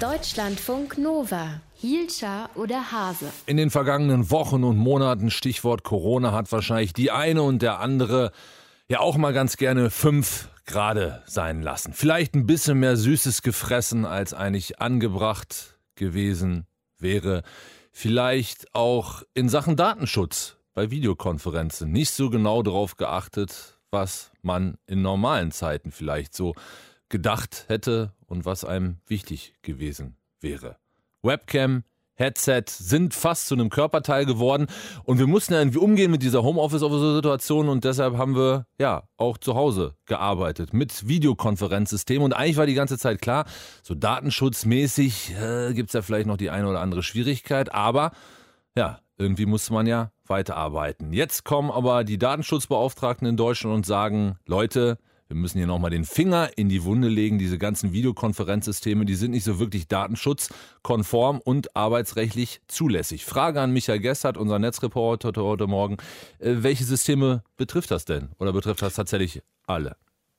Deutschlandfunk Nova. Hielscher oder Hase? In den vergangenen Wochen und Monaten, Stichwort Corona, hat wahrscheinlich die eine und der andere ja auch mal ganz gerne 5 Grad sein lassen. Vielleicht ein bisschen mehr Süßes gefressen, als eigentlich angebracht gewesen wäre. Vielleicht auch in Sachen Datenschutz bei Videokonferenzen nicht so genau darauf geachtet, was man in normalen Zeiten vielleicht so gedacht hätte und was einem wichtig gewesen wäre. Webcam, Headset sind fast zu einem Körperteil geworden und wir mussten ja irgendwie umgehen mit dieser Homeoffice-Situation und deshalb haben wir ja auch zu Hause gearbeitet mit Videokonferenzsystemen und eigentlich war die ganze Zeit klar, so datenschutzmäßig gibt es ja vielleicht noch die eine oder andere Schwierigkeit, aber ja, irgendwie musste man ja weiterarbeiten. Jetzt kommen aber die Datenschutzbeauftragten in Deutschland und sagen, Leute, wir müssen hier nochmal den Finger in die Wunde legen. Diese ganzen Videokonferenzsysteme, die sind nicht so wirklich datenschutzkonform und arbeitsrechtlich zulässig. Frage an Michael Gessert, unser Netzreporter heute Morgen. Welche Systeme betrifft das denn? Oder betrifft das tatsächlich alle?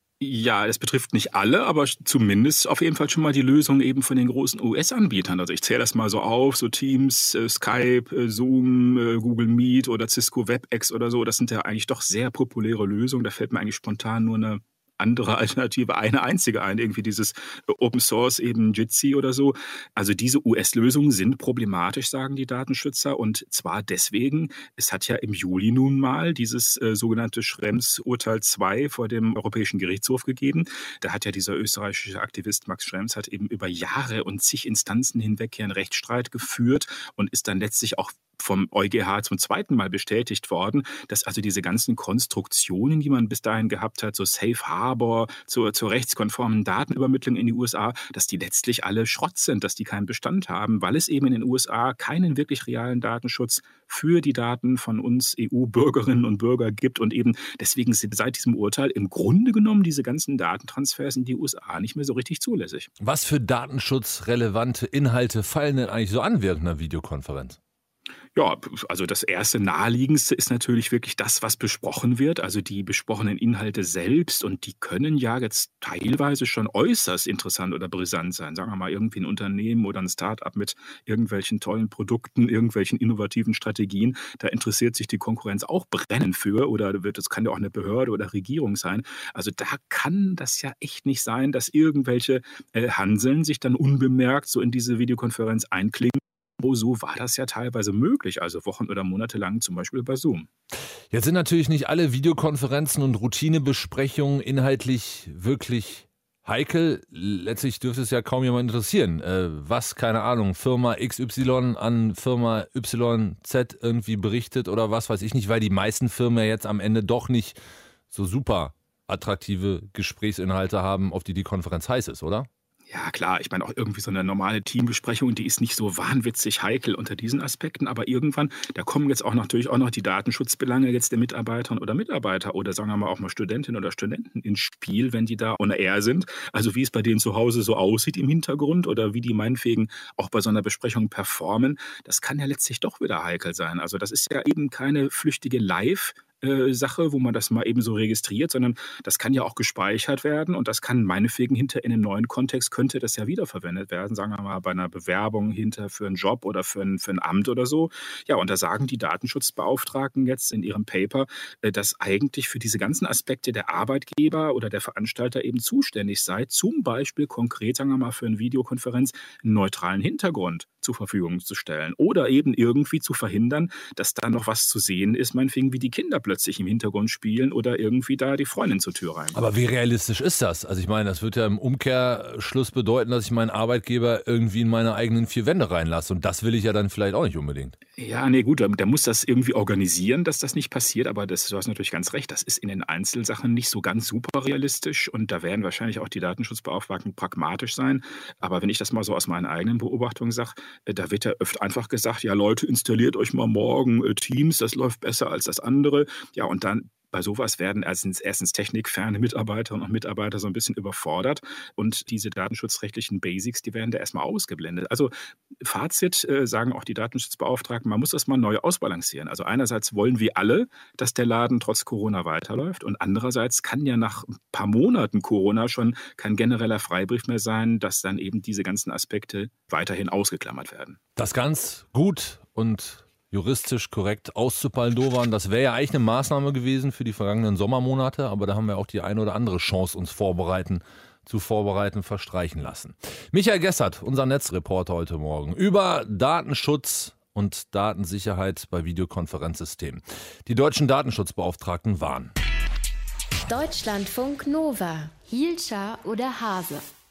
Ja, es betrifft nicht alle, aber zumindest auf jeden Fall schon mal die Lösung eben von den großen US-Anbietern. Also ich zähle das mal so auf, so Teams, Skype, Zoom, Google Meet oder Cisco WebEx oder so. Das sind ja eigentlich doch sehr populäre Lösungen. Da fällt mir eigentlich spontan nur eine andere Alternative, eine einzige ein, irgendwie dieses Open Source, eben Jitsi oder so. Also diese US-Lösungen sind problematisch, sagen die Datenschützer, und zwar deswegen, es hat ja im Juli nun mal dieses sogenannte Schrems-Urteil 2 vor dem Europäischen Gerichtshof gegeben. Da hat ja dieser österreichische Aktivist Max Schrems hat eben über Jahre und zig Instanzen hinweg hier einen Rechtsstreit geführt und ist dann letztlich auch vom EuGH zum zweiten Mal bestätigt worden, dass also diese ganzen Konstruktionen, die man bis dahin gehabt hat, so Safe Harbor, zur rechtskonformen Datenübermittlung in die USA, dass die letztlich alle Schrott sind, dass die keinen Bestand haben, weil es eben in den USA keinen wirklich realen Datenschutz für die Daten von uns EU-Bürgerinnen und Bürger gibt und eben deswegen sind seit diesem Urteil im Grunde genommen diese ganzen Datentransfers in die USA nicht mehr so richtig zulässig. Was für datenschutzrelevante Inhalte fallen denn eigentlich so an während einer Videokonferenz? Ja, also das erste Naheliegendste ist natürlich wirklich das, was besprochen wird, also die besprochenen Inhalte selbst, und die können ja jetzt teilweise schon äußerst interessant oder brisant sein. Sagen wir mal irgendwie ein Unternehmen oder ein Start-up mit irgendwelchen tollen Produkten, irgendwelchen innovativen Strategien, da interessiert sich die Konkurrenz auch brennend für, oder das kann ja auch eine Behörde oder Regierung sein. Also da kann das ja echt nicht sein, dass irgendwelche Hanseln sich dann unbemerkt so in diese Videokonferenz einklinken. So war das ja teilweise möglich, also Wochen oder Monate lang zum Beispiel bei Zoom. Jetzt sind natürlich nicht alle Videokonferenzen und Routinebesprechungen inhaltlich wirklich heikel. Letztlich dürfte es ja kaum jemand interessieren, was, keine Ahnung, Firma XY an Firma YZ irgendwie berichtet oder was weiß ich nicht, weil die meisten Firmen ja jetzt am Ende doch nicht so super attraktive Gesprächsinhalte haben, auf die Konferenz heiß ist, oder? Ja, klar, ich meine auch irgendwie so eine normale Teambesprechung, die ist nicht so wahnwitzig heikel unter diesen Aspekten, aber irgendwann, da kommen jetzt auch natürlich auch noch die Datenschutzbelange jetzt der Mitarbeiterinnen oder Mitarbeiter oder sagen wir mal auch mal Studentinnen oder Studenten ins Spiel, wenn die da on air sind. Also wie es bei denen zu Hause so aussieht im Hintergrund oder wie die meinetwegen auch bei so einer Besprechung performen, das kann ja letztlich doch wieder heikel sein. Also das ist ja eben keine flüchtige Sache, wo man das mal eben so registriert, sondern das kann ja auch gespeichert werden und das kann meinetwegen hinter in einem neuen Kontext könnte das ja wiederverwendet werden, sagen wir mal bei einer Bewerbung hinter für einen Job oder für ein Amt oder so. Ja, und da sagen die Datenschutzbeauftragten jetzt in ihrem Paper, dass eigentlich für diese ganzen Aspekte der Arbeitgeber oder der Veranstalter eben zuständig sei, zum Beispiel konkret, sagen wir mal, für eine Videokonferenz einen neutralen Hintergrund zur Verfügung zu stellen oder eben irgendwie zu verhindern, dass da noch was zu sehen ist, meinetwegen wie die Kinder plötzlich im Hintergrund spielen oder irgendwie da die Freundin zur Tür rein. Aber wie realistisch ist das? Also ich meine, das wird ja im Umkehrschluss bedeuten, dass ich meinen Arbeitgeber irgendwie in meine eigenen 4 Wände reinlasse und das will ich ja dann vielleicht auch nicht unbedingt. Ja, nee, gut, der muss das irgendwie organisieren, dass das nicht passiert, aber du hast natürlich ganz recht, das ist in den Einzelsachen nicht so ganz super realistisch und da werden wahrscheinlich auch die Datenschutzbeauftragten pragmatisch sein, aber wenn ich das mal so aus meinen eigenen Beobachtungen sage, da wird ja öfter einfach gesagt, ja Leute, installiert euch mal morgen Teams, das läuft besser als das andere. Ja, und dann Bei sowas werden erstens technikferne Mitarbeiterinnen und Mitarbeiter so ein bisschen überfordert und diese datenschutzrechtlichen Basics, die werden da erstmal ausgeblendet. Also Fazit, sagen auch die Datenschutzbeauftragten, man muss das mal neu ausbalancieren. Also einerseits wollen wir alle, dass der Laden trotz Corona weiterläuft und andererseits kann ja nach ein paar Monaten Corona schon kein genereller Freibrief mehr sein, dass dann eben diese ganzen Aspekte weiterhin ausgeklammert werden. Das ganz gut und juristisch korrekt auszubaldowern, das wäre ja eigentlich eine Maßnahme gewesen für die vergangenen Sommermonate, aber da haben wir auch die eine oder andere Chance, uns zu vorbereiten, verstreichen lassen. Michael Gessert, unser Netzreporter heute Morgen, über Datenschutz und Datensicherheit bei Videokonferenzsystemen. Die deutschen Datenschutzbeauftragten waren Deutschlandfunk Nova, Hielscher oder Hase.